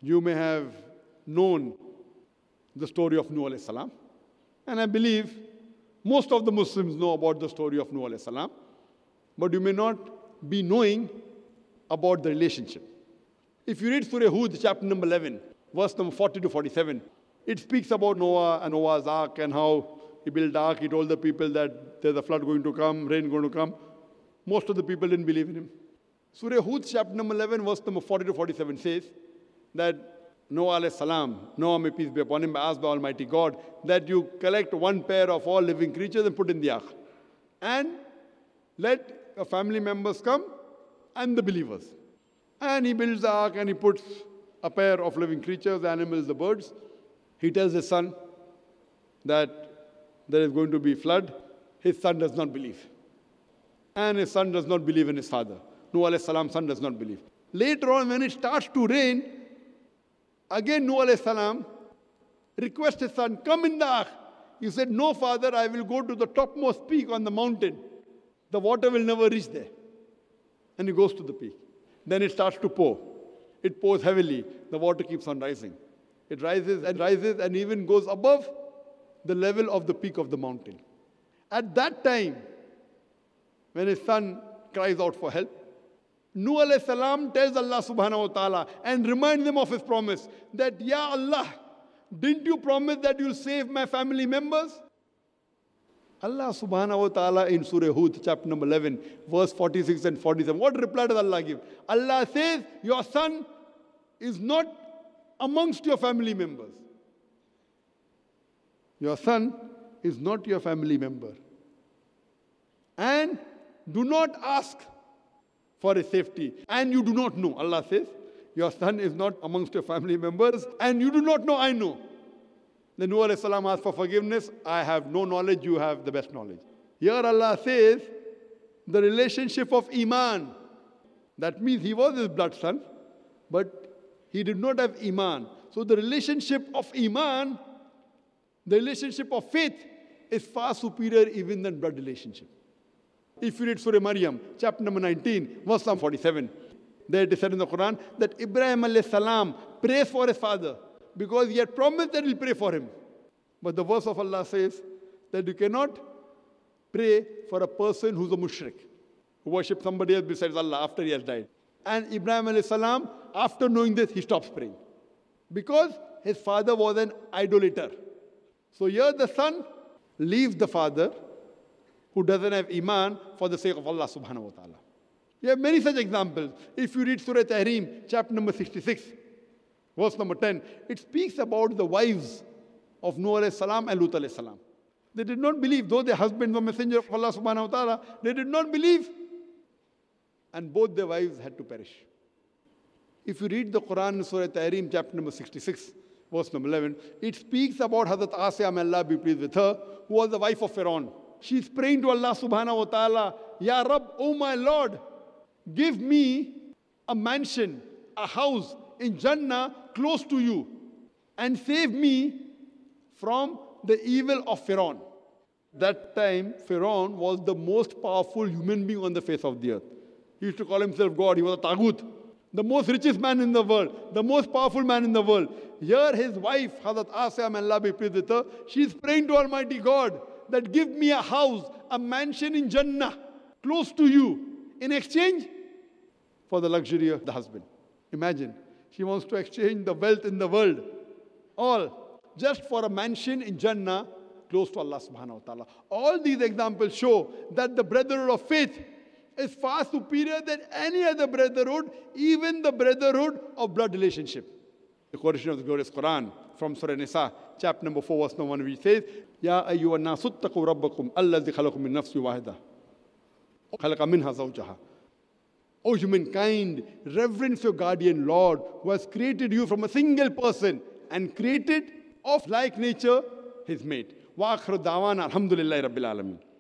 You may have known the story of Nuh alayhi salam. And I believe most of the Muslims know about the story of Nuh alayhi salam. But you may not be knowing about the relationship. If you read Surah Hud, chapter number 11, verse number 40 to 47, it speaks about Noah and Noah's ark and how he built ark. He told the people that there's a flood going to come, rain going to come. Most of the people didn't believe in him. Surah Hud, chapter number 11, verse number 40 to 47 says that Noah alayhi salam, Noah may peace be upon him, asked by Almighty God that you collect one pair of all living creatures and put in the ark. And let your family members come and the believers. And he builds the ark and he puts a pair of living creatures, the animals, the birds. He tells his son that there is going to be flood. His son does not believe. And his son does not believe in his father. Nuh alayhi salam's son does not believe. Later on, when it starts to rain, again Nuh alayhi salam requests his son, come in the ark. He said, no father, I will go to the topmost peak on the mountain. The water will never reach there. And he goes to the peak. Then it starts to pour. It pours heavily. The water keeps on rising. It rises and even goes above the level of the peak of the mountain. At that time, when his son cries out for help, Nuh alayhi salam tells Allah subhanahu wa ta'ala and reminds him of his promise that, Ya Allah, didn't you promise that you'll save my family members? Allah subhanahu wa ta'ala in Surah Hud, chapter number 11, verse 46 and 47. What reply does Allah give? Allah says, your son is not amongst your family members. Your son is not your family member. And do not ask for his safety. And you do not know. Allah says, your son is not amongst your family members. And you do not know, I know. Then Nuh alayhi salam asked for forgiveness. I have no knowledge, you have the best knowledge. Here Allah says, the relationship of Iman. That means he was his blood son, but he did not have Iman. So the relationship of Iman, the relationship of faith, is far superior even than blood relationship. If you read Surah Maryam, chapter number 19, verse number 47, there it is said in the Quran that Ibrahim alayhi salam prays for his father, because he had promised that he'll pray for him. But the verse of Allah says that you cannot pray for a person who's a mushrik, who worships somebody else besides Allah after he has died. And Ibrahim alayhi salam, after knowing this, he stops praying. Because his father was an idolater. So here the son leaves the father who doesn't have Iman for the sake of Allah subhanahu wa ta'ala. You have many such examples. If you read Surah Tahrim, chapter number 66, verse number 10, it speaks about the wives of Nuh alayhi salam and Lut alayhi salam. They did not believe, though their husbands were messenger of Allah subhanahu wa ta'ala, they did not believe. And both their wives had to perish. If you read the Quran in Surah Tahrim, chapter number 66, verse number 11, it speaks about Hazrat Asya, may Allah be pleased with her, who was the wife of Pharaoh. She's praying to Allah subhanahu wa ta'ala, Ya Rabb, oh my Lord, give me a mansion, a house in Jannah close to you, and save me from the evil of Pharaoh. That time, Pharaoh was the most powerful human being on the face of the earth. He used to call himself God. He was a Taghut, the most richest man in the world, the most powerful man in the world. Here his wife, Hazrat Asya, may Allah be pleased with her, she's praying to Almighty God that give me a house, a mansion in Jannah, close to you, in exchange for the luxury of the husband. Imagine, she wants to exchange the wealth in the world, all just for a mansion in Jannah, close to Allah subhanahu wa ta'ala. All these examples show that the brotherhood of faith is far superior than any other brotherhood, even the brotherhood of blood relationship. The quotation of the glorious Quran from Surah Nisa, chapter number 4, verse number 1, which says, Ya ayyuhan nasu ttaqu rabbakum alladhi khalaqakum min nafsin wahida khalaqa minha zawjaha. O humankind, reverence your guardian Lord, who has created you from a single person and created of like nature his mate. Wa akhir da'wana alhamdulillahi rabbil alameen.